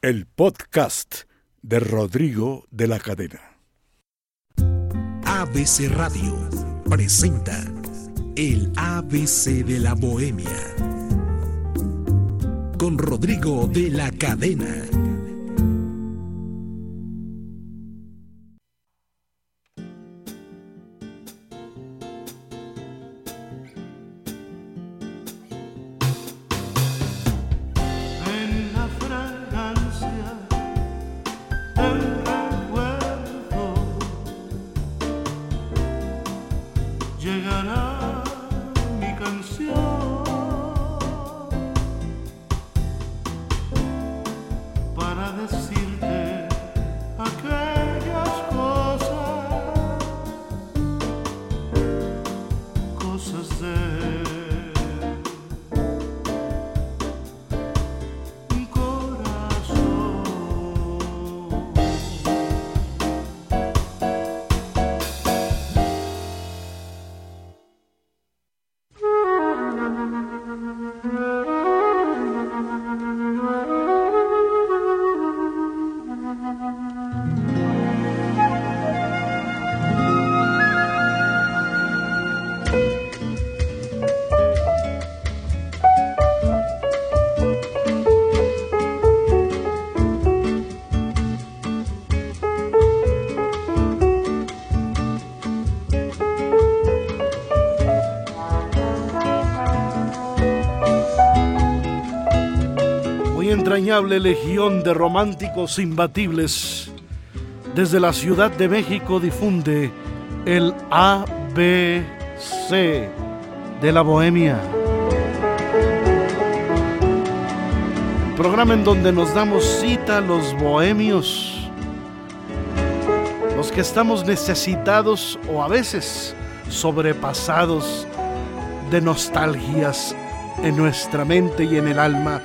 el podcast de Rodrigo de la Cadena. ABC Radio presenta el ABC de la Bohemia con Rodrigo de la Cadena. Entrañable legión de románticos imbatibles, desde la Ciudad de México difunde el ABC de la Bohemia. El programa en donde nos damos cita a los bohemios, los que estamos necesitados o a veces sobrepasados de nostalgias en nuestra mente y en el alma.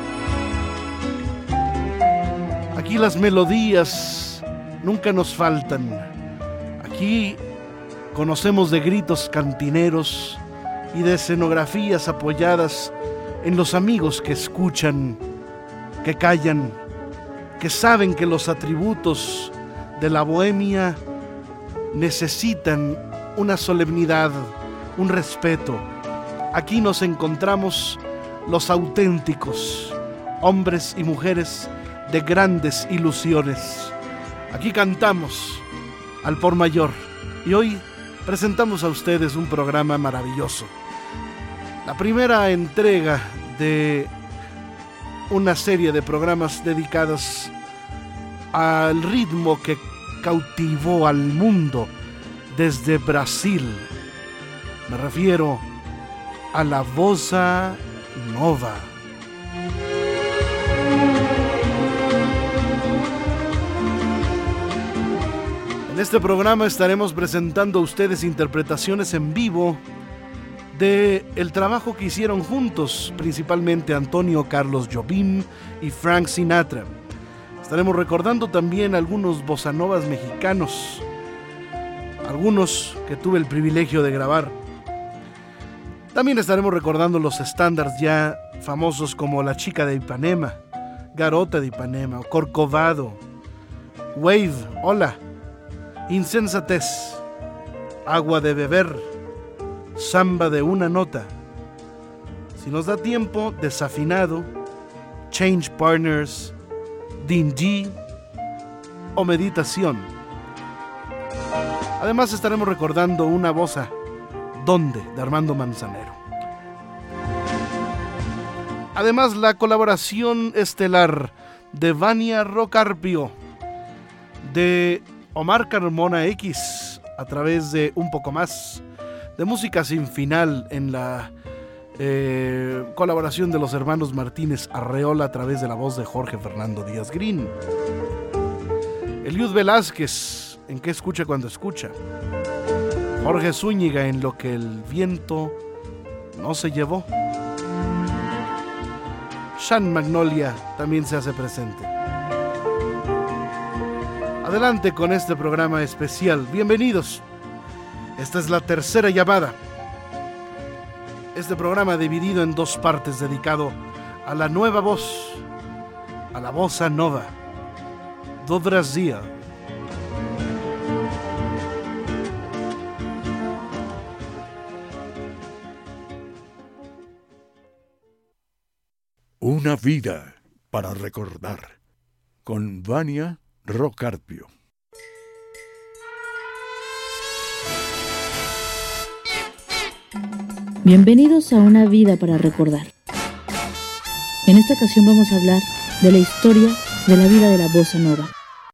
Aquí las melodías nunca nos faltan. Aquí conocemos de gritos cantineros y de escenografías apoyadas en los amigos que escuchan, que callan, que saben que los atributos de la bohemia necesitan una solemnidad, un respeto. Aquí nos encontramos los auténticos, hombres y mujeres de grandes ilusiones. Aquí cantamos al por mayor y hoy presentamos a ustedes un programa maravilloso. La primera entrega de una serie de programas dedicados al ritmo que cautivó al mundo desde Brasil. Me refiero a la bossa nova. En este programa estaremos presentando a ustedes interpretaciones en vivo de el trabajo que hicieron juntos, principalmente Antonio Carlos Jobim y Frank Sinatra. Estaremos recordando también algunos bossa novas mexicanos, algunos que tuve el privilegio de grabar. También estaremos recordando los estándares ya famosos como La Chica de Ipanema, Garota de Ipanema, Corcovado, Wave, Hola, Insensatez, Agua de Beber, Samba de una Nota, si nos da tiempo, Desafinado, Change Partners, Dingy o Meditación. Además estaremos recordando una bossa, ¿Dónde?, de Armando Manzanero. Además la colaboración estelar de Vania Rocarpio, de Omar Carmona X, a través de Un Poco Más, de Música Sin Final, en la colaboración de los hermanos Martínez Arreola a través de la voz de Jorge Fernando Díaz Green. Eliud Velázquez, en ¿Qué escucha cuando escucha? Jorge Zúñiga, en Lo que el viento no se llevó. Sean Magnolia también se hace presente. Adelante con este programa especial. Bienvenidos. Esta es la tercera llamada. Este programa dividido en dos partes, dedicado a la nueva voz, a la bossa nova. Do Brasil. Una vida para recordar, con Vania Rocarpio. Bienvenidos a Una vida para recordar. En esta ocasión vamos a hablar de la historia de la vida de la bossa nova.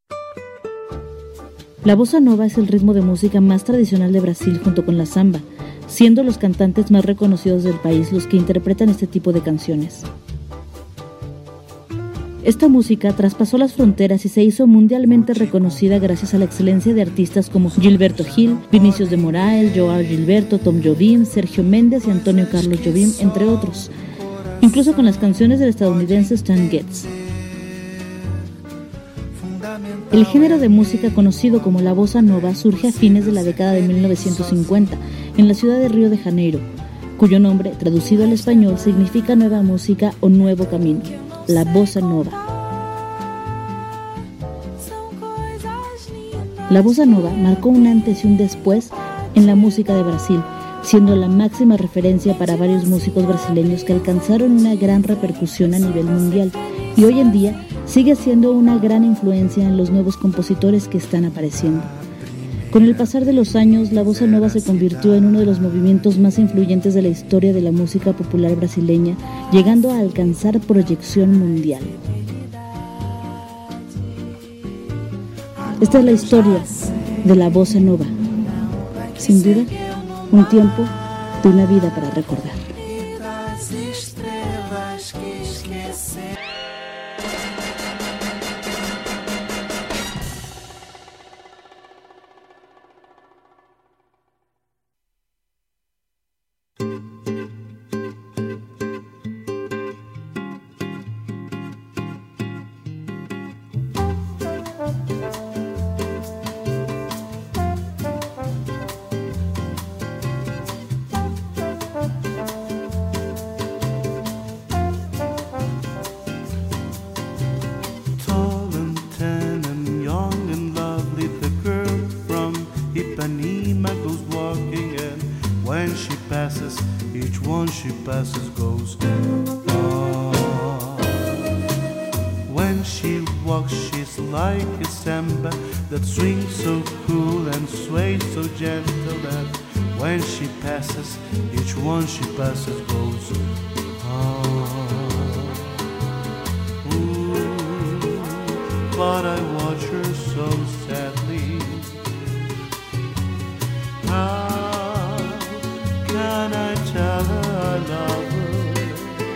La bossa nova es el ritmo de música más tradicional de Brasil junto con la samba, siendo los cantantes más reconocidos del país los que interpretan este tipo de canciones. Esta música traspasó las fronteras y se hizo mundialmente reconocida gracias a la excelencia de artistas como Gilberto Gil, Vinícius de Moraes, Joao Gilberto, Tom Jobim, Sergio Méndez y Antonio Carlos Jobim, entre otros, incluso con las canciones del estadounidense Stan Getz. El género de música conocido como la bossa nova surge a fines de la década de 1950 en la ciudad de Río de Janeiro, cuyo nombre, traducido al español, significa nueva música o nuevo camino. La bossa nova. La bossa nova marcó un antes y un después en la música de Brasil, siendo la máxima referencia para varios músicos brasileños que alcanzaron una gran repercusión a nivel mundial y hoy en día sigue siendo una gran influencia en los nuevos compositores que están apareciendo. Con el pasar de los años, la bossa nova se convirtió en uno de los movimientos más influyentes de la historia de la música popular brasileña, llegando a alcanzar proyección mundial. Esta es la historia de la bossa nova. Sin duda, un tiempo de una vida para recordar. Passes goes on. When she walks, she's like a samba that swings so cool and sways so gentle that when she passes, each one she passes goes on. Ooh, but I watch her so sadly. How can I tell her I love her?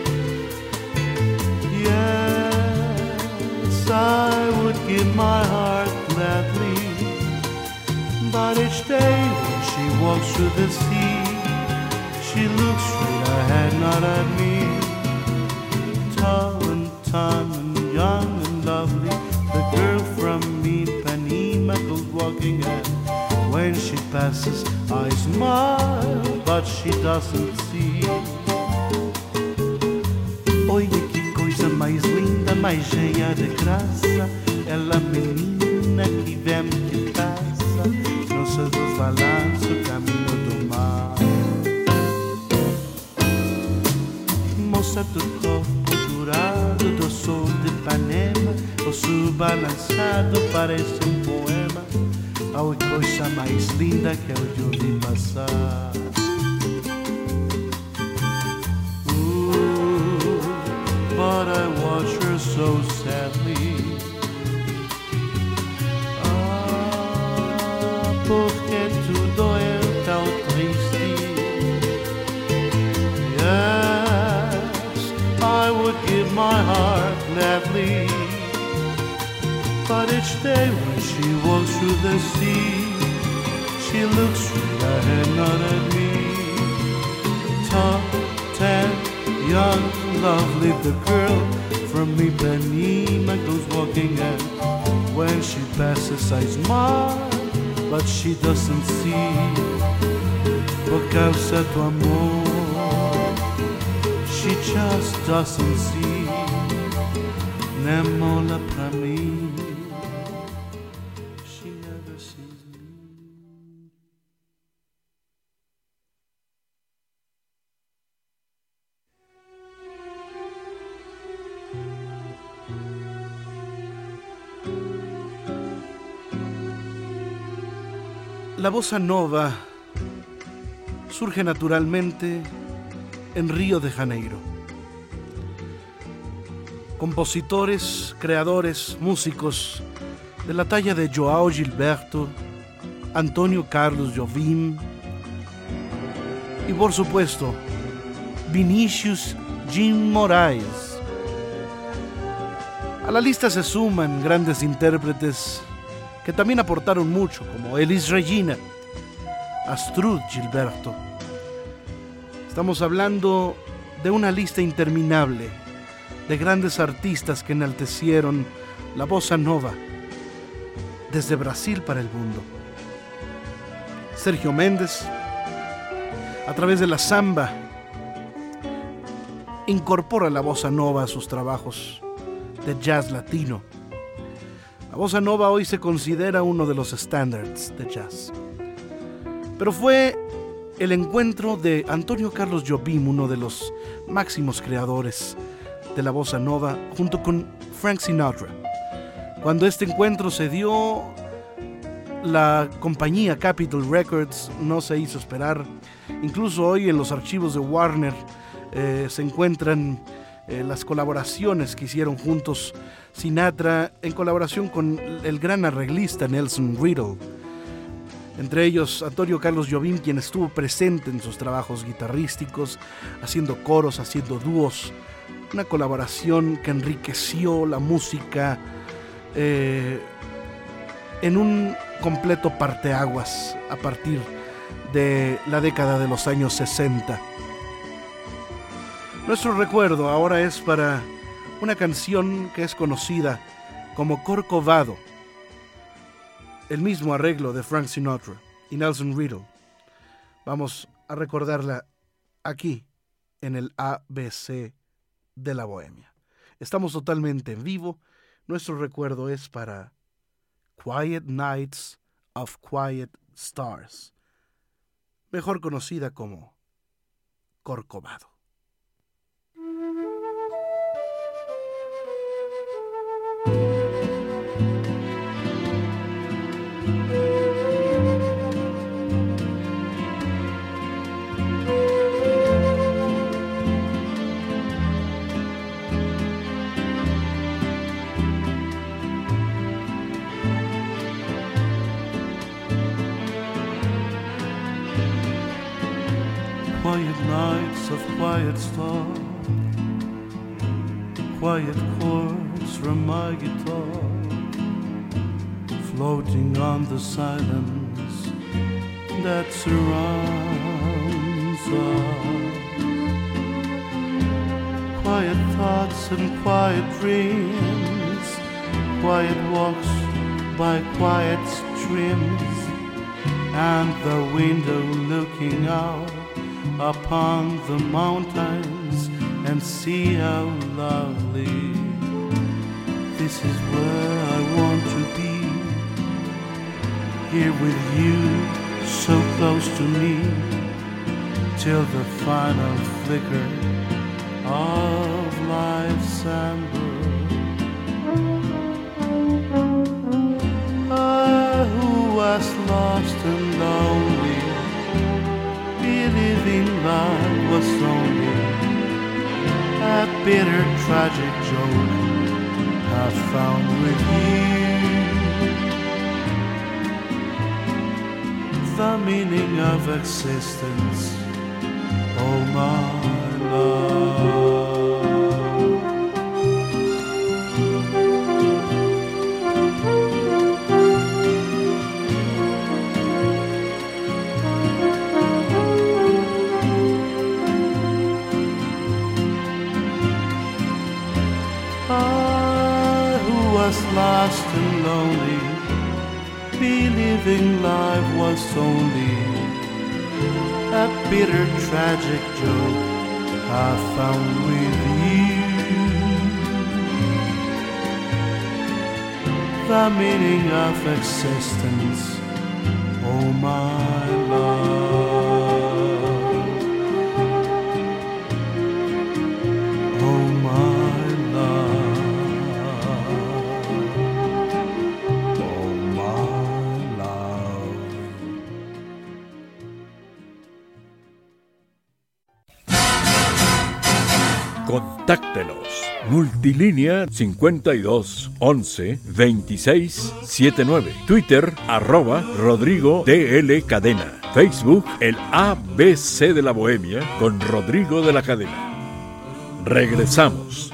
Yes, I would give my heart gladly, but each day when she walks through the sea, she looks straight ahead, not at me. Tall and tan and young and lovely, the girl from Ipanema goes walking, and when she passes, I smile, but she doesn't see. Olha que coisa mais linda, mais cheia de graça, ela menina que vem que passa, no seu desbalanço o caminho do mar. Moça do corpo dourado do sol de Ipanema, o sul balançado parece um poema. Oh, coisa mais linda que eu vi passar. But I watch her so sadly. Ah, porque tudo é tão triste. Yes, I would give my heart gladly, but each day when she walks through the sea, she looks straight ahead, not at me. Tall, tan, young, lovely, the girl from Ipanema goes walking, and when she passes I smile, but she doesn't see. Por causa do amor, she just doesn't see. Tremula pra mim. She never sees me. La bossa nova surge naturalmente en Río de Janeiro. Compositores, creadores, músicos de la talla de João Gilberto, Antonio Carlos Jobim y por supuesto Vinícius Jim Moraes. A la lista se suman grandes intérpretes que también aportaron mucho, como Elis Regina, Astrud Gilberto. Estamos hablando de una lista interminable de grandes artistas que enaltecieron la bossa nova desde Brasil para el mundo. Sergio Méndez, a través de la samba, incorpora la bossa nova a sus trabajos de jazz latino. La bossa nova hoy se considera uno de los estándares de jazz. Pero fue el encuentro de Antonio Carlos Jobim, uno de los máximos creadores de la bossa nova, junto con Frank Sinatra. Cuando este encuentro se dio, la compañía Capitol Records no se hizo esperar. Incluso hoy en los archivos de Warner se encuentran las colaboraciones que hicieron juntos Sinatra en colaboración con el gran arreglista Nelson Riddle. Entre ellos Antonio Carlos Jobim, quien estuvo presente en sus trabajos guitarrísticos, haciendo coros, haciendo dúos. Una colaboración que enriqueció la música en un completo parteaguas a partir de la década de los años 60. Nuestro recuerdo ahora es para una canción que es conocida como Corcovado, el mismo arreglo de Frank Sinatra y Nelson Riddle. Vamos a recordarla aquí en el ABC de la Bohemia. Estamos totalmente en vivo. Nuestro recuerdo es para Quiet Nights of Quiet Stars, mejor conocida como Corcovado. Quiet nights of quiet stars, quiet chords from my guitar, floating on the silence that surrounds us. Quiet thoughts and quiet dreams, quiet walks by quiet streams, and the window looking out upon the mountains and see how lovely. This is where I want to be, here with you, so close to me, till the final flicker of life's amber. I who was lost and lonely, believing love was only a bitter, tragic joke I found with you. The meaning of existence, oh my love. Lost and lonely, believing life was only a bitter, tragic joke I found with you. the meaning of existence, oh my love, oh my love, oh my love. Contáctenos. Multilínea 52 11 26 79. Twitter @Rodrigo DL Cadena. Facebook el ABC de la Bohemia con Rodrigo de la Cadena. Regresamos.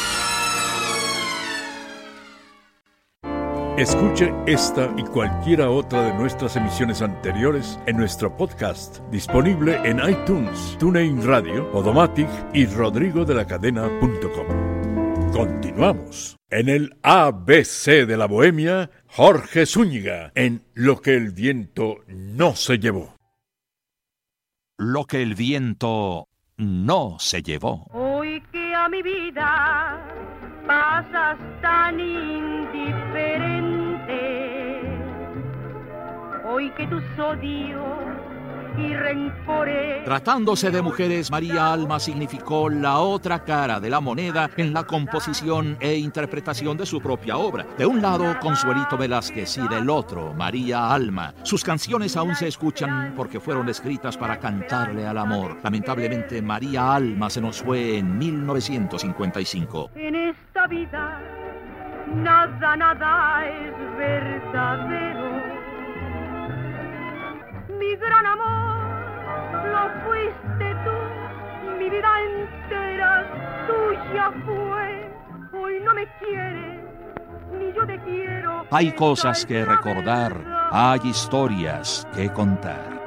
Escuche esta y cualquiera otra de nuestras emisiones anteriores en nuestro podcast, disponible en iTunes, TuneIn Radio, Podomatic y rodrigodelacadena.com. Continuamos. En el ABC de la Bohemia, Jorge Zúñiga, en Lo que el viento no se llevó. Lo que el viento no se llevó. Hoy que a mi vida pasas tan indiferente, hoy que tus odios y rencores. Tratándose de mujeres, María Alma significó la otra cara de la moneda en la composición e interpretación de su propia obra. De un lado, Consuelito Velázquez y del otro, María Alma. Sus canciones aún se escuchan porque fueron escritas para cantarle al amor. Lamentablemente, María Alma se nos fue en 1955. En esta vida, nada es verdadero. Mi gran amor, lo fuiste tú, mi vida entera tuya fue. Hoy no me quieres, ni yo te quiero. Hay cosas que recordar, hay historias que contar.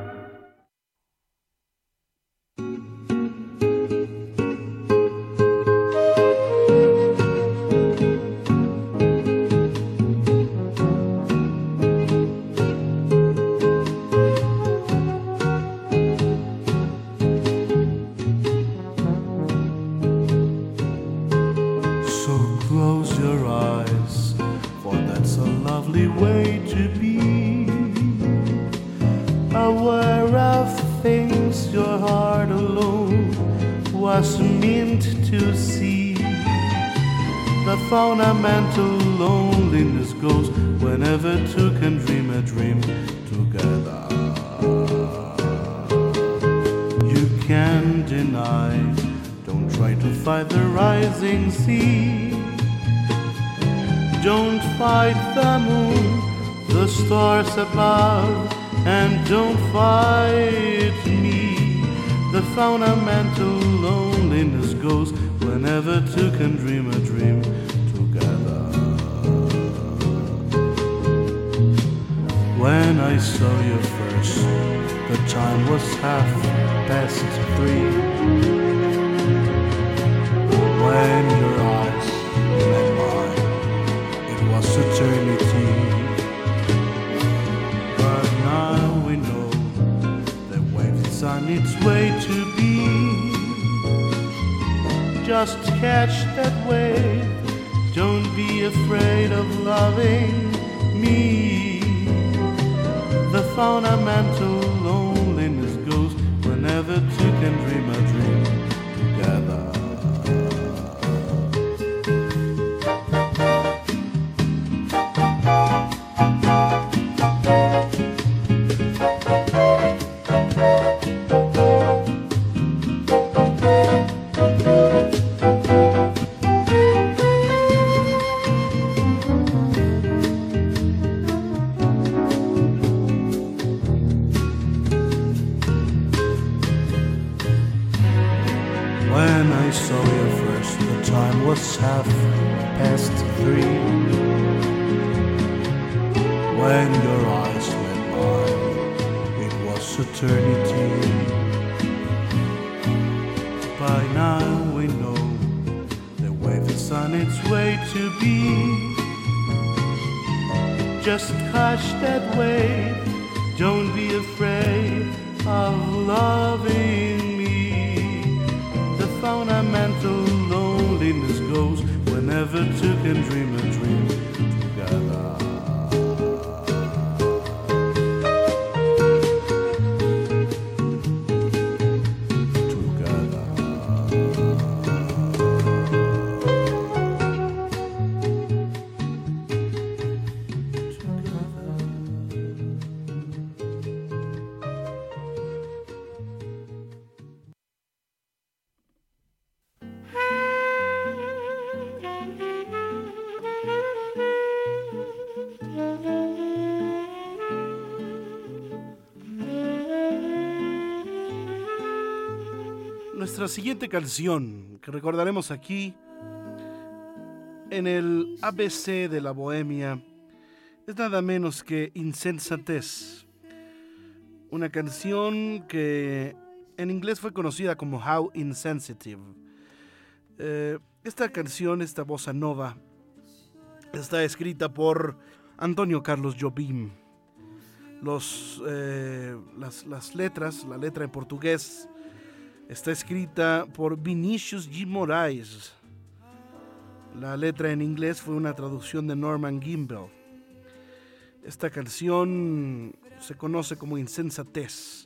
Fundamental loneliness goes whenever two can dream a dream together. You can't deny, don't try to fight the rising sea. Don't fight the moon, the stars above, and don't fight me. The fundamental loneliness goes whenever two can dream a dream together. When I saw you first, the time was 3:30. When your eyes met mine, it was eternity. But now we know the wave is on its way to be. Just catch that wave. Don't be afraid of loving me. The fundamental loneliness goes whenever two can dream a dream together. Just catch that wave. Don't be afraid of loving me. The fundamental loneliness goes whenever two can dream a dream together. Nuestra siguiente canción que recordaremos aquí en el ABC de la Bohemia es nada menos que Insensatez, una canción que en inglés fue conocida como How Insensitive. Esta canción, esta bossa nova, está escrita por Antonio Carlos Jobim. Las letras, la letra en portugués, está escrita por Vinícius G. Moraes. La letra en inglés fue una traducción de Norman Gimbel. Esta canción se conoce como Insensatez.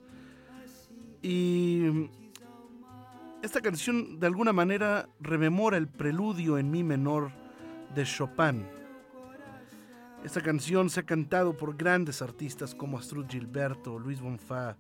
Y esta canción de alguna manera rememora el preludio en mi menor de Chopin. Esta canción se ha cantado por grandes artistas como Astrud Gilberto, Luis Bonfá,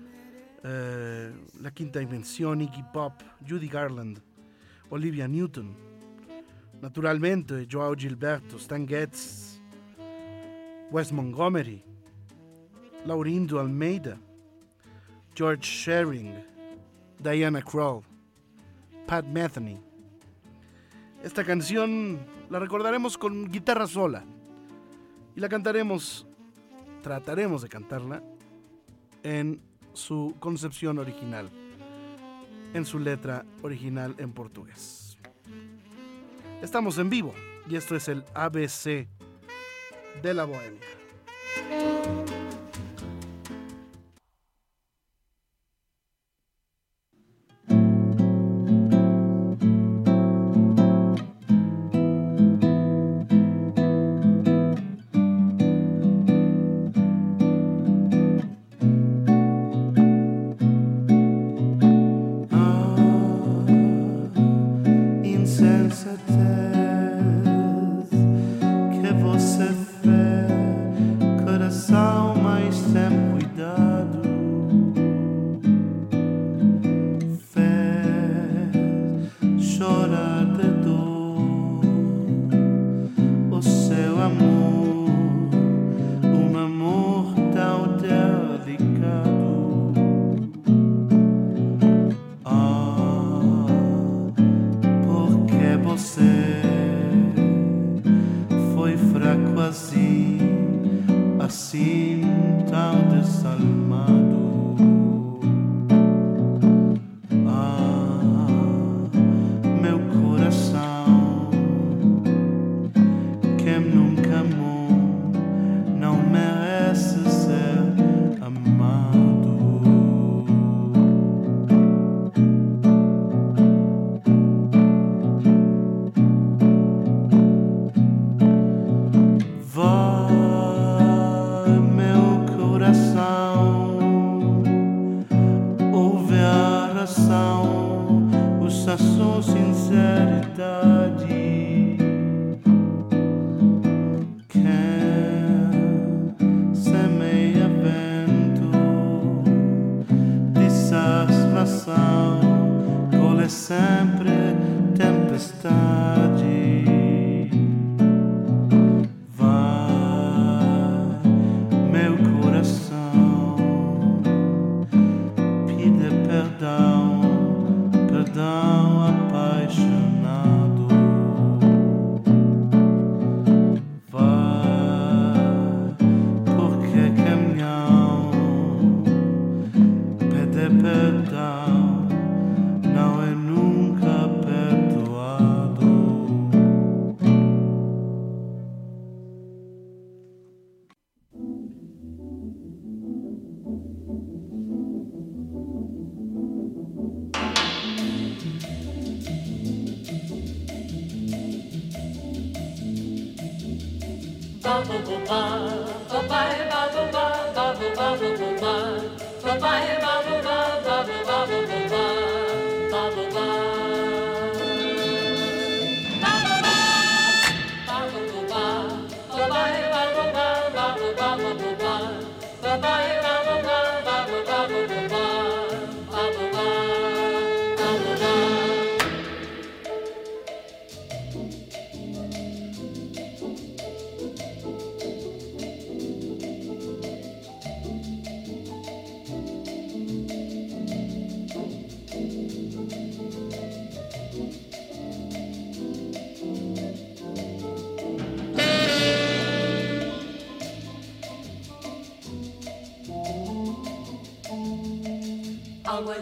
La Quinta Dimensión, Iggy Pop, Judy Garland, Olivia Newton, naturalmente Joao Gilberto, Stan Getz, Wes Montgomery, Laurindo Almeida, George Shearing, Diana Krall, Pat Metheny. Esta canción la recordaremos con guitarra sola y la cantaremos, trataremos de cantarla en su concepción original, en su letra original en portugués. Estamos en vivo y esto es el ABC de la Bohemia.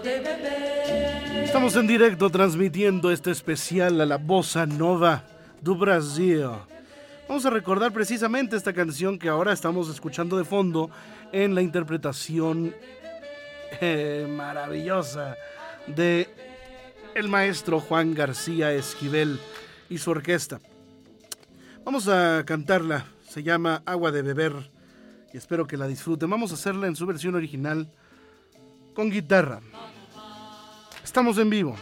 Estamos en directo transmitiendo este especial a la Bossa Nova do Brasil. Vamos a recordar precisamente esta canción que ahora estamos escuchando de fondo en la interpretación maravillosa de el maestro Juan García Esquivel y su orquesta. Vamos a cantarla, se llama Agua de Beber y espero que la disfruten. Vamos a hacerla en su versión original con guitarra. Estamos en vivo.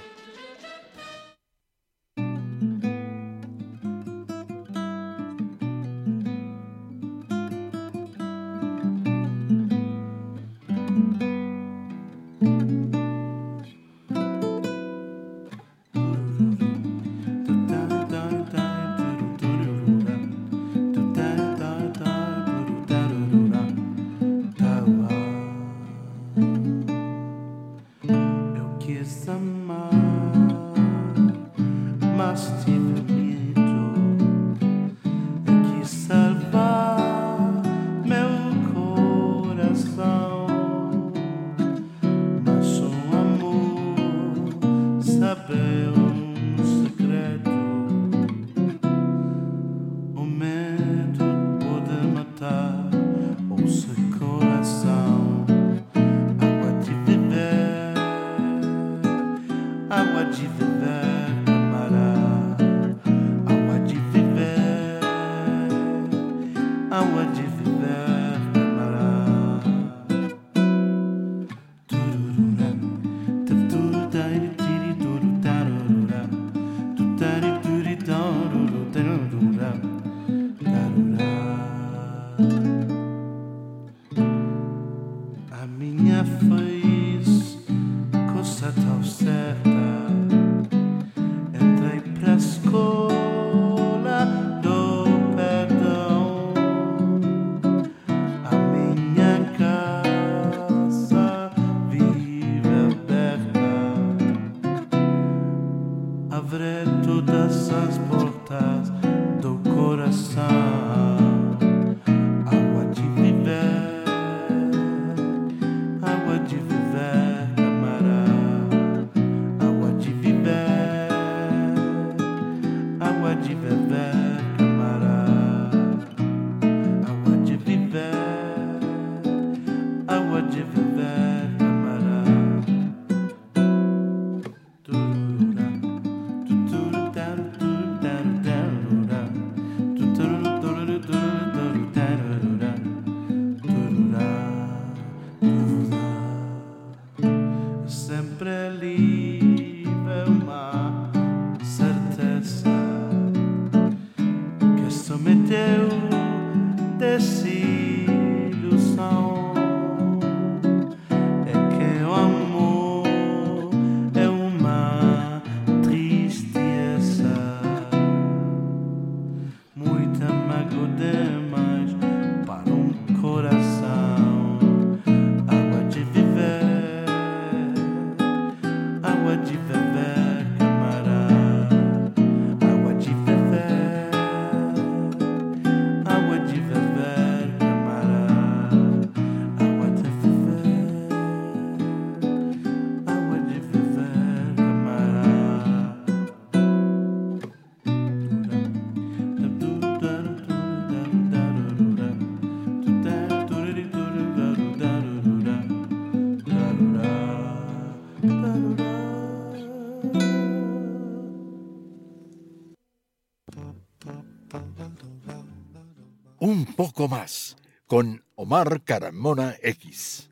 Un poco más, con Omar Carmona X.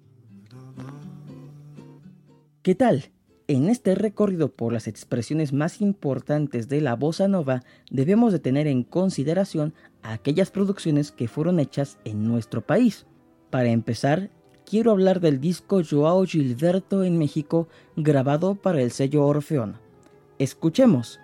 ¿Qué tal? En este recorrido por las expresiones más importantes de la bossa nova, debemos de tener en consideración aquellas producciones que fueron hechas en nuestro país. Para empezar, quiero hablar del disco Joao Gilberto en México, grabado para el sello Orfeón. Escuchemos.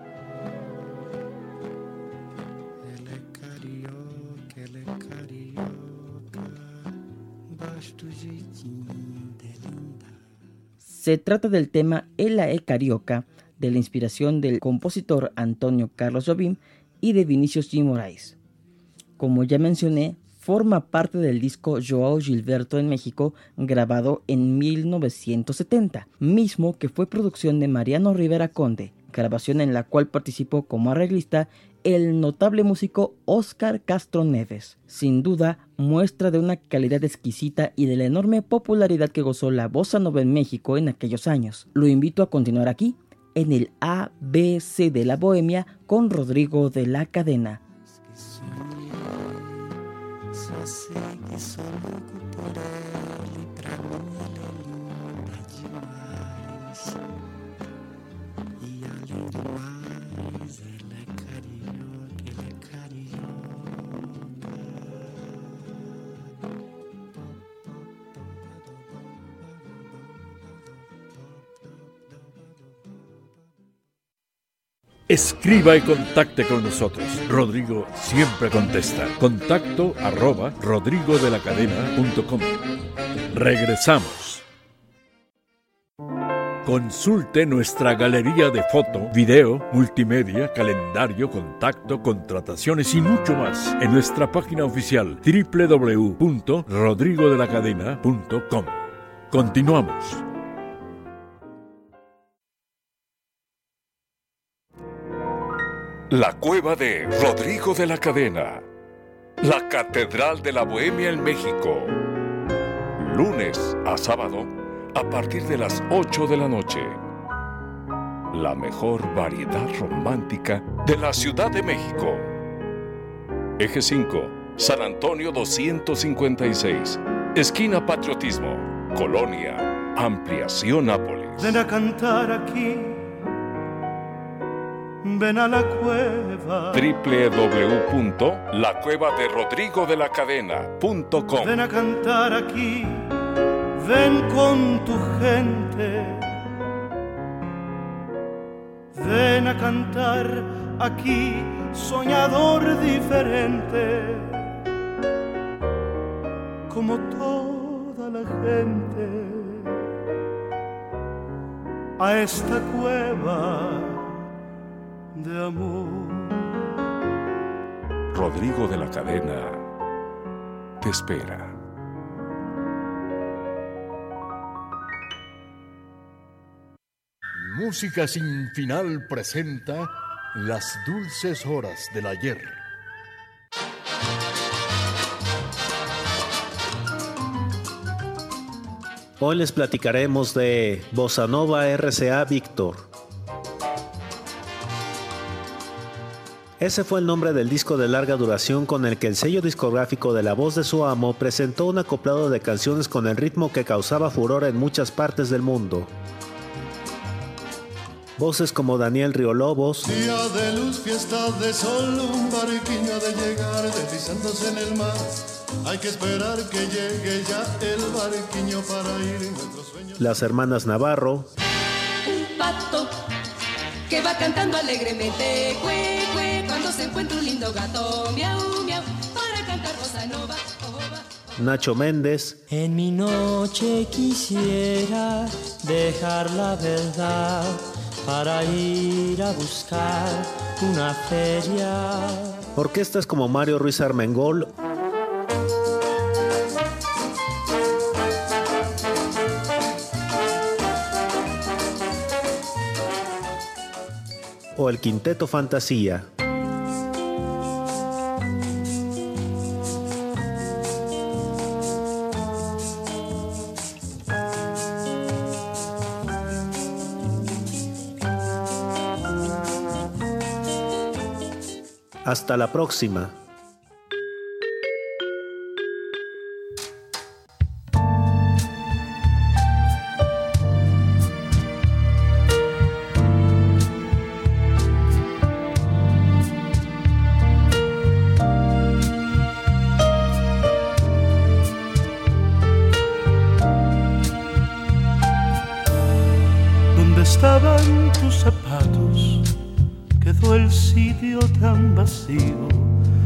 Se trata del tema Ela é Carioca, de la inspiración del compositor Antônio Carlos Jobim y de Vinícius G. Moraes. Como ya mencioné, forma parte del disco Joao Gilberto en México, grabado en 1970, mismo que fue producción de Mariano Rivera Conde, grabación en la cual participó como arreglista el notable músico Óscar Castro Neves. Sin duda, muestra de una calidad exquisita y de la enorme popularidad que gozó la bossa nova en México en aquellos años. Lo invito a continuar aquí, en el ABC de la Bohemia, con Rodrigo de la Cadena. Escriba y contacte con nosotros. Rodrigo siempre contesta. Contacto @rodrigodelacadena.com. Regresamos. Consulte nuestra galería de foto, video, multimedia, calendario, contacto, contrataciones y mucho más en nuestra página oficial www.rodrigodelacadena.com. Continuamos. La cueva de Rodrigo de la Cadena. La Catedral de la Bohemia en México. Lunes a sábado a partir de las 8 de la noche. La mejor variedad romántica de la Ciudad de México. Eje 5, San Antonio 256, esquina Patriotismo, Colonia, Ampliación Nápoles. Ven a cantar aquí. Ven a la cueva. www.lacuevaderodrigodelacadena.com. Ven a cantar aquí. Ven con tu gente. Ven a cantar aquí, soñador diferente, como toda la gente, a esta cueva de amor. Rodrigo de la Cadena te espera. Música Sin Final presenta Las Dulces Horas del Ayer. Hoy les platicaremos de Bossa Nova RCA Víctor. Ese fue el nombre del disco de larga duración con el que el sello discográfico de La Voz de su Amo presentó un acoplado de canciones con el ritmo que causaba furor en muchas partes del mundo. Voces como Daniel Riolobos, día de luz, fiesta de sol, un barquillo de llegar deslizándose en el mar. Hay que esperar que llegue ya el barquillo para ir en nuestros sueños. Las hermanas Navarro, un pato que va cantando alegremente, cue, cue, cuando se encuentra un lindo gato, miau, miau, para cantar bossa nova, Nacho Méndez. En mi noche quisiera dejar la verdad para ir a buscar una feria. Orquestas como Mario Ruiz Armengol, o el Quinteto Fantasía. Hasta la próxima. ¿Dónde estaban tus zapatos? Quedó el sitio tan vacío,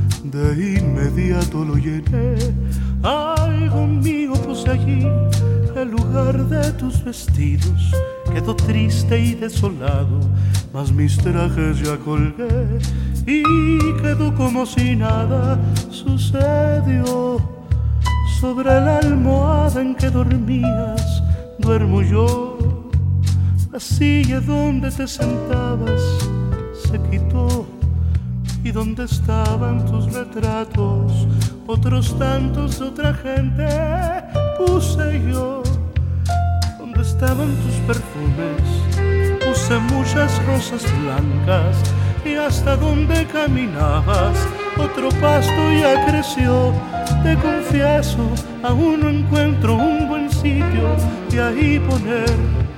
de inmediato lo llené. Algo mío puse allí el lugar de tus vestidos quedó triste y desolado, mas mis trajes ya colgué y quedó como si nada sucedió. Sobre la almohada en que dormías duermo yo, la silla donde te sentabas se quitó, y donde estaban tus retratos, otros tantos de otra gente puse yo. Donde estaban tus perfumes, puse muchas rosas blancas, y hasta donde caminabas, otro pasto ya creció. Te confieso, aún no encuentro un buen sitio de ahí poner.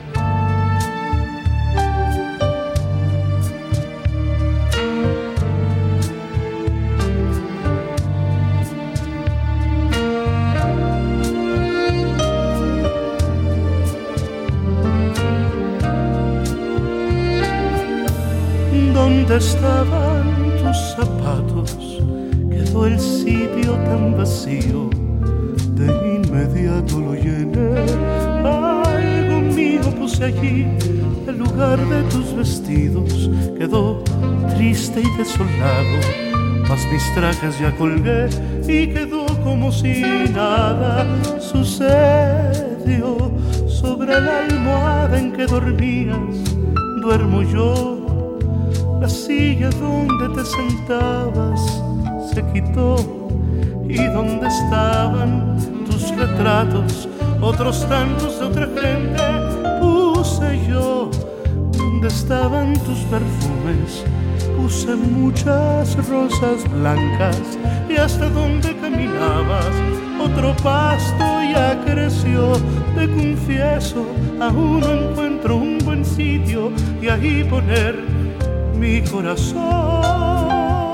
¿Dónde estaban tus zapatos? Quedó el sitio tan vacío, de inmediato lo llené. Algo mío puse allí, el lugar de tus vestidos quedó triste y desolado, mas mis trajes ya colgué y quedó como si nada sucedió. Sobre la almohada en que dormías duermo yo, la silla donde te sentabas se quitó, y donde estaban tus retratos, otros tantos de otra gente puse yo. Donde estaban tus perfumes, puse muchas rosas blancas, y hasta donde caminabas, otro pasto ya creció. Te confieso, aún no encuentro un buen sitio y ahí poner mi corazón.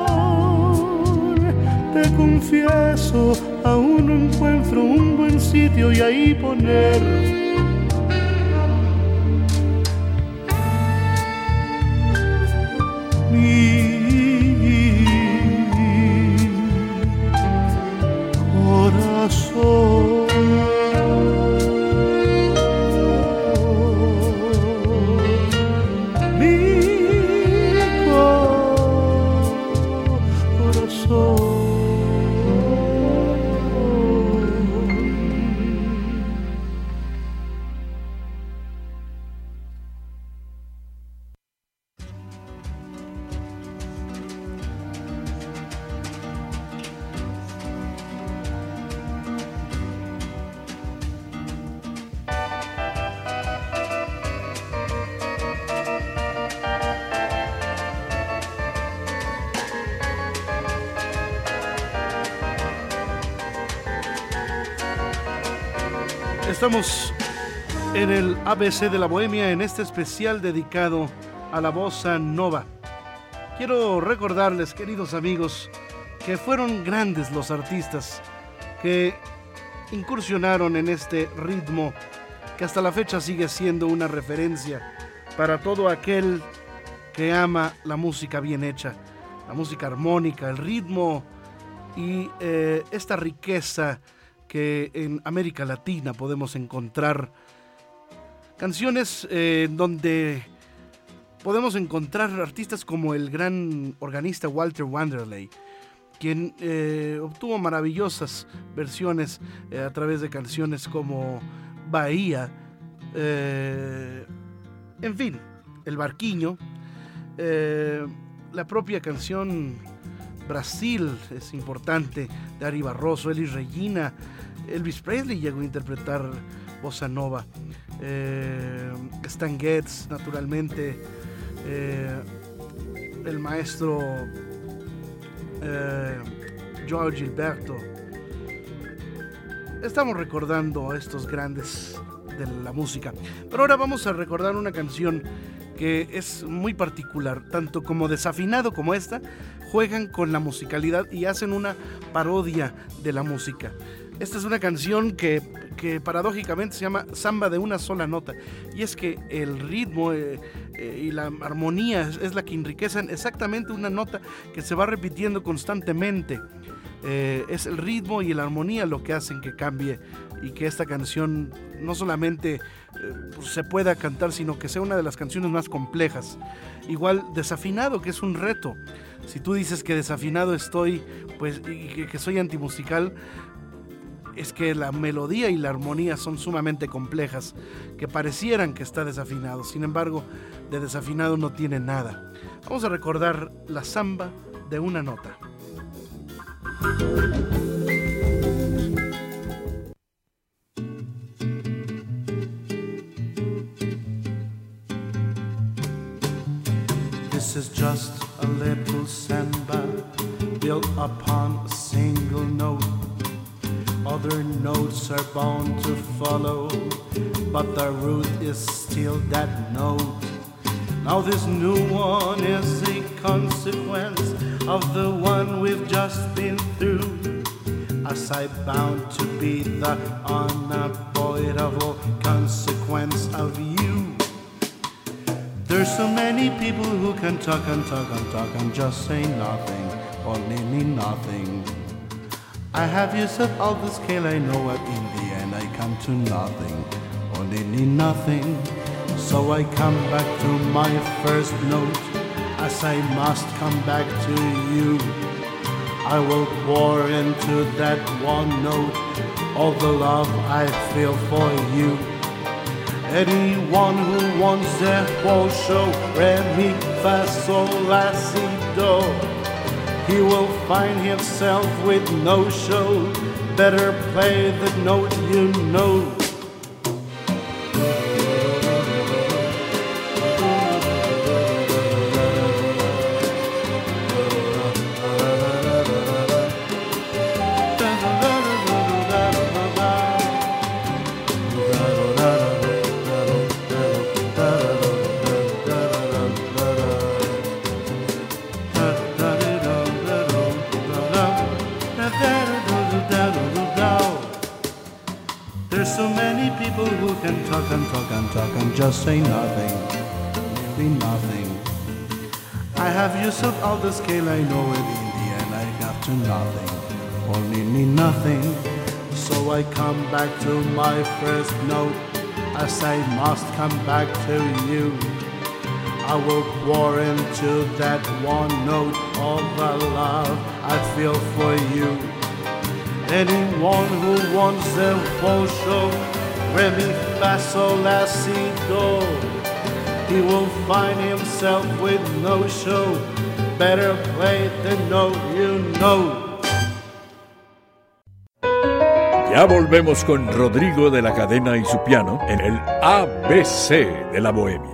Te confieso, aún no encuentro un buen sitio y ahí poner mi corazón. Estamos en el ABC de la Bohemia, en este especial dedicado a la bossa nova. Quiero recordarles, queridos amigos, que fueron grandes los artistas que incursionaron en este ritmo que hasta la fecha sigue siendo una referencia para todo aquel que ama la música bien hecha, la música armónica, el ritmo y esta riqueza que en América Latina podemos encontrar. Canciones donde podemos encontrar artistas como el gran organista Walter Wanderley, quien obtuvo maravillosas versiones a través de canciones como Bahía, en fin, El Barquinho, la propia canción Brasil es importante, de Ari Barroso, Elis Regina, Elvis Presley llegó a interpretar bossa nova, Stan Getz, naturalmente, el maestro Joao Gilberto. Estamos recordando a estos grandes de la música, pero ahora vamos a recordar una canción que es muy particular, tanto como Desafinado como esta juegan con la musicalidad y hacen una parodia de la música. Esta es una canción que paradójicamente se llama Samba de una sola nota, y es que el ritmo y la armonía es la que enriquecen exactamente una nota que se va repitiendo constantemente. Es el ritmo y la armonía lo que hacen que cambie y que esta canción no solamente se pueda cantar, sino que sea una de las canciones más complejas. Igual Desafinado, que es un reto. Si tú dices que desafinado estoy, pues, y que soy antimusical, es que la melodía y la armonía son sumamente complejas, que parecieran que está desafinado. Sin embargo, de desafinado no tiene nada. Vamos a recordar la samba de una nota. This is just a little samba built upon a single note. Other notes are bound to follow, but the root is still that note. Now this new one is a consequence of the one we've just been through. As I bound to be the unavoidable consequence of you. There's so many people who can talk and talk and talk and just say nothing, only mean nothing. I have used up all the scale, I know what in the end I come to nothing, only need nothing. So I come back to my first note, as I must come back to you. I will pour into that one note all the love I feel for you. Anyone who wants the whole show, re, mi, fa, sol, la, si, do, he will find himself with no show. Better play the note you know. Just say nothing, really nothing. I have used up all the scale, I know it in the end I got to nothing, only mean nothing. So I come back to my first note, as I must come back to you. I will pour into that one note all the love I feel for you. Anyone who wants the whole show, re, mi, fa, sol, la, si, do, he will find himself with no show. Better play the note you know. Ya volvemos con Rodrigo de la Cadena y su piano en el ABC de la Bohemia.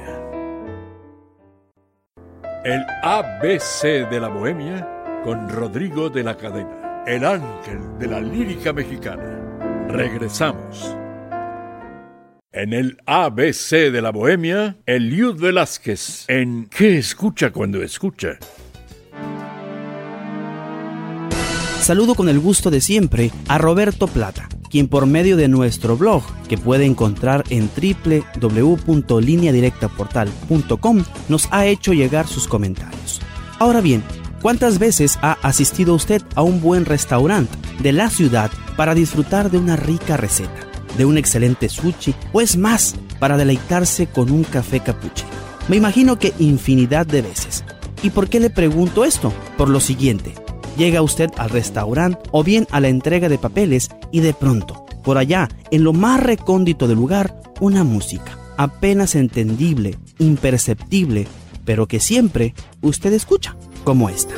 El ABC de la Bohemia con Rodrigo de la Cadena, el ángel de la lírica mexicana. Regresamos. En el ABC de la Bohemia, Eliud Velázquez, en ¿Qué escucha cuando escucha? Saludo con el gusto de siempre a Roberto Plata, quien por medio de nuestro blog, que puede encontrar en www.lineadirectaportal.com, nos ha hecho llegar sus comentarios. Ahora bien, ¿cuántas veces ha asistido usted a un buen restaurante de la ciudad para disfrutar de una rica receta, de un excelente sushi, o es más, para deleitarse con un café cappuccino? Me imagino que infinidad de veces. ¿Y por qué le pregunto esto? Por lo siguiente: llega usted al restaurante o bien a la entrega de papeles y de pronto, por allá, en lo más recóndito del lugar, una música apenas entendible, imperceptible, pero que siempre usted escucha, como esta.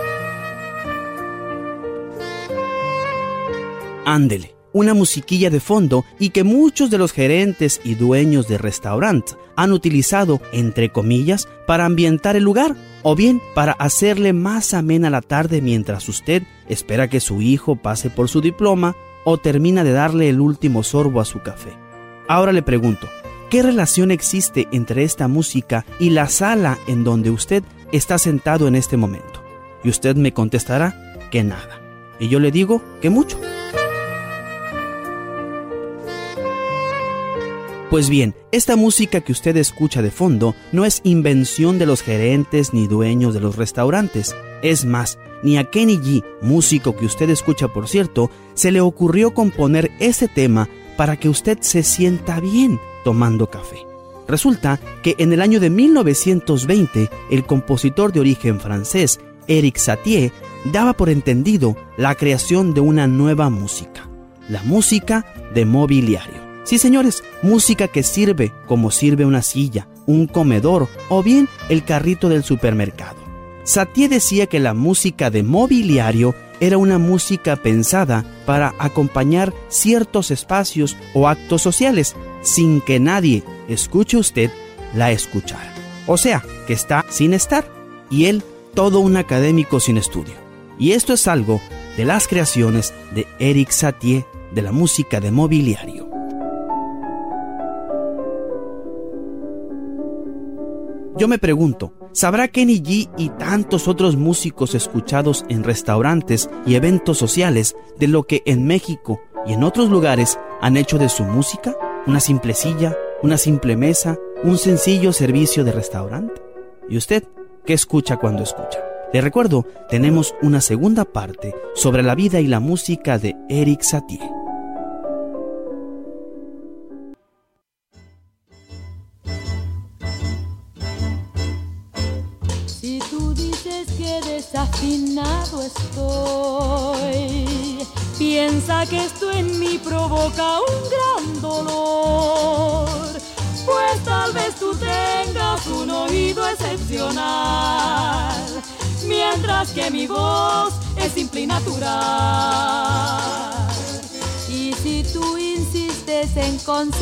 Ándele, una musiquilla de fondo, y que muchos de los gerentes y dueños de restaurantes han utilizado, entre comillas, para ambientar el lugar, o bien para hacerle más amena la tarde mientras usted espera que su hijo pase por su diploma o termina de darle el último sorbo a su café. Ahora le pregunto, ¿qué relación existe entre esta música y la sala en donde usted está sentado en este momento? Y usted me contestará que nada. Y yo le digo que mucho. Pues bien, esta música que usted escucha de fondo no es invención de los gerentes ni dueños de los restaurantes. Es más, ni a Kenny G, músico que usted escucha por cierto, se le ocurrió componer ese tema para que usted se sienta bien tomando café. Resulta que en el año de 1920, el compositor de origen francés, Éric Satie, daba por entendido la creación de una nueva música, la música de mobiliario. Sí, señores, música que sirve como sirve una silla, un comedor o bien el carrito del supermercado. Satie decía que la música de mobiliario era una música pensada para acompañar ciertos espacios o actos sociales sin que nadie, escuche usted, la escuchara. O sea, que está sin estar, y él todo un académico sin estudio. Y esto es algo de las creaciones de Éric Satie de la música de mobiliario. Yo me pregunto, ¿sabrá Kenny G y tantos otros músicos escuchados en restaurantes y eventos sociales de lo que en México y en otros lugares han hecho de su música? ¿Una simple silla? ¿Una simple mesa? ¿Un sencillo servicio de restaurante? ¿Y usted qué escucha cuando escucha? Le recuerdo, tenemos una segunda parte sobre la vida y la música de Éric Satie. Si tú dices que desafinado estoy, piensa que esto en mí provoca un gran dolor, pues tal vez tú tengas un oído excepcional, mientras que mi voz es simple y natural. Y si tú insistes en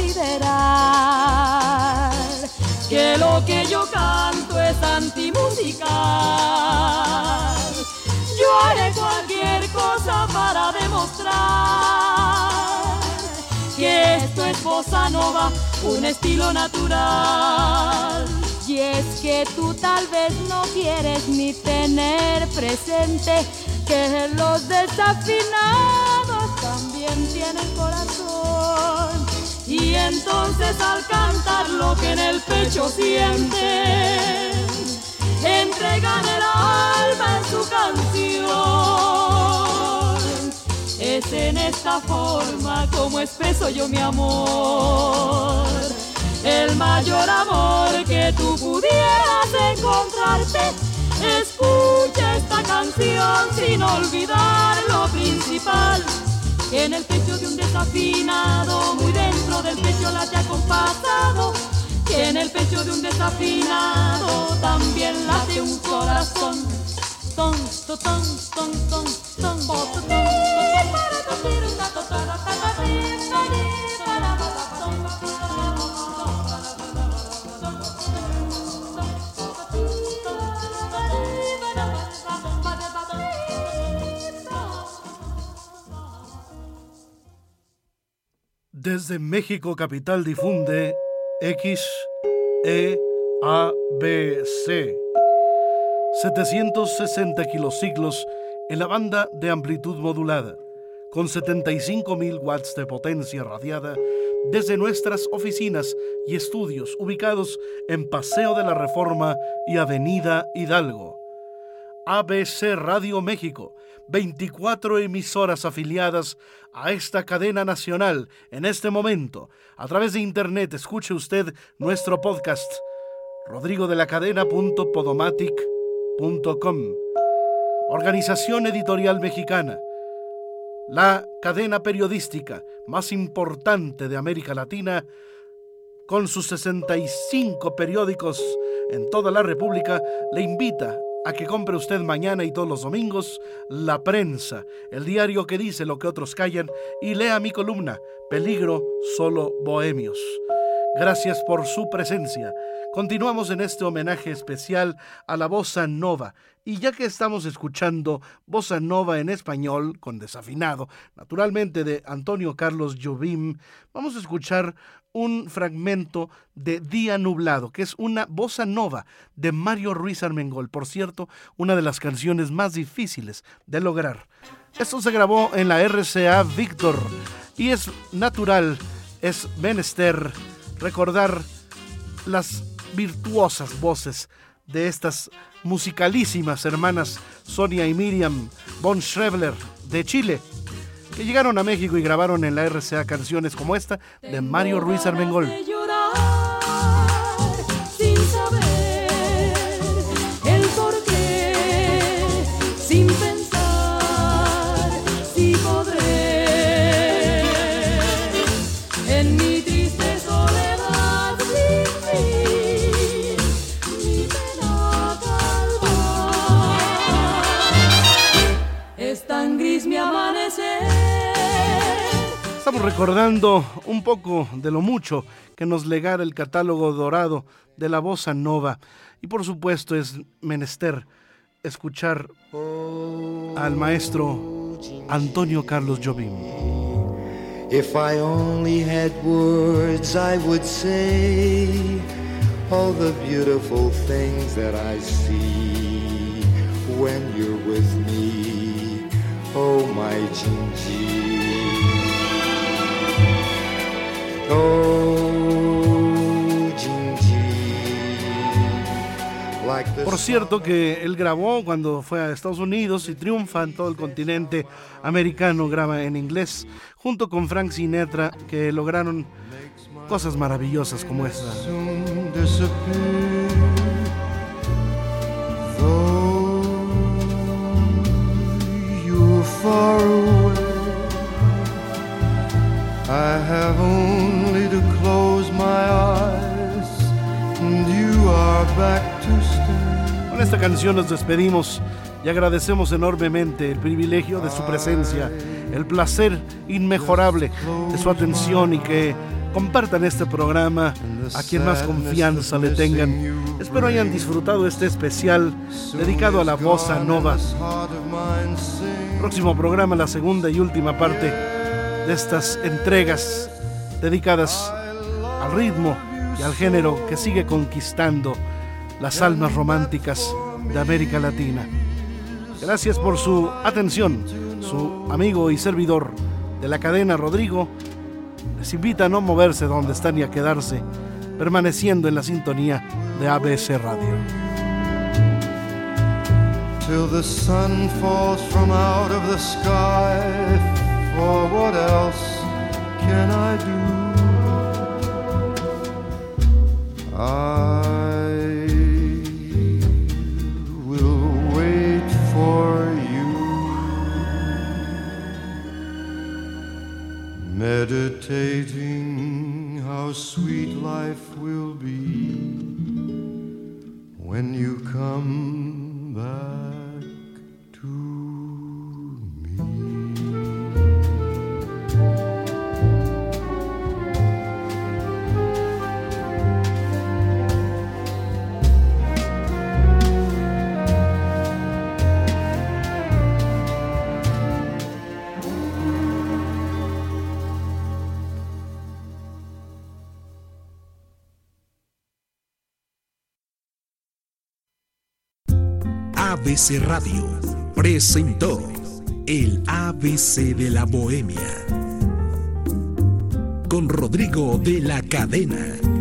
considerar que lo que yo canto es antimusical, yo haré cualquier cosa para demostrar que esto es bossa nova, un estilo natural. Y es que tú tal vez no quieres ni tener presente que los desafinados también tienen corazón. Y entonces al cantar lo que en el pecho sienten, entregan el alma en su canción. Es en esta forma como expreso yo mi amor, el mayor amor que tú pudieras encontrarte. Escucha esta canción sin olvidar lo principal, que en el pecho de un desafinado, muy dentro del pecho late acompasado, que en el pecho de un desafinado también late un corazón. Ton, ton, ton, ton, ton, ton, ton, ton. Desde México capital difunde XEABC 760 kilociclos en la banda de amplitud modulada, con 75.000 watts de potencia radiada desde nuestras oficinas y estudios ubicados en Paseo de la Reforma y Avenida Hidalgo. ABC Radio México, 24 emisoras afiliadas a esta cadena nacional en este momento. A través de internet escuche usted nuestro podcast rodrigodelacadena.podomatic.com. Organización Editorial Mexicana, la cadena periodística más importante de América Latina, con sus 65 periódicos en toda la República, le invita a que compre usted mañana y todos los domingos La Prensa, el diario que dice lo que otros callan, y lea mi columna Peligro, solo bohemios. Gracias por su presencia. Continuamos en este homenaje especial a la bossa nova. Y ya que estamos escuchando bossa nova en español, con desafinado, naturalmente de Antonio Carlos Jobim, vamos a escuchar un fragmento de Día Nublado, que es una bossa nova de Mario Ruiz Armengol. Por cierto, una de las canciones más difíciles de lograr. Esto se grabó en la RCA Víctor y es natural, es menester recordar las virtuosas voces de estas musicalísimas hermanas Sonia y Miriam von Schrebler de Chile, que llegaron a México y grabaron en la RCA canciones como esta de Mario Ruiz Armengol. Sin saber el porqué, sin pensar si podré en mi triste soledad sin fin mi pena calmar. Es tan gris mi amanecer. Estamos recordando un poco de lo mucho que nos legara el catálogo dorado de la bossa nova. Y por supuesto es menester escuchar al maestro Antonio Carlos Jobim. If I only had words, I would say all the beautiful things that I see when you're with me, oh my Gingy. Por cierto que él grabó cuando fue a Estados Unidos y triunfa en todo el continente americano, graba en inglés, junto con Frank Sinatra, que lograron cosas maravillosas como esta. I have only to close my eyes and you are back to stay. Con esta canción nos despedimos y agradecemos enormemente el privilegio de su presencia, el placer inmejorable de su atención y que compartan este programa a quien más confianza le tengan. Espero hayan disfrutado este especial dedicado a la bossa nova. Próximo programa, la segunda y última parte de estas entregas dedicadas al ritmo y al género que sigue conquistando las almas románticas de América Latina. Gracias por su atención. Su amigo y servidor de la cadena, Rodrigo, les invita a no moverse donde están y a quedarse permaneciendo en la sintonía de ABC Radio. Till the sun falls from out of the sky, for what else can I do? I will wait for you, meditating how sweet life will be when you come back to me. ABC Radio presentó el ABC de la Bohemia con Rodrigo de la Cadena.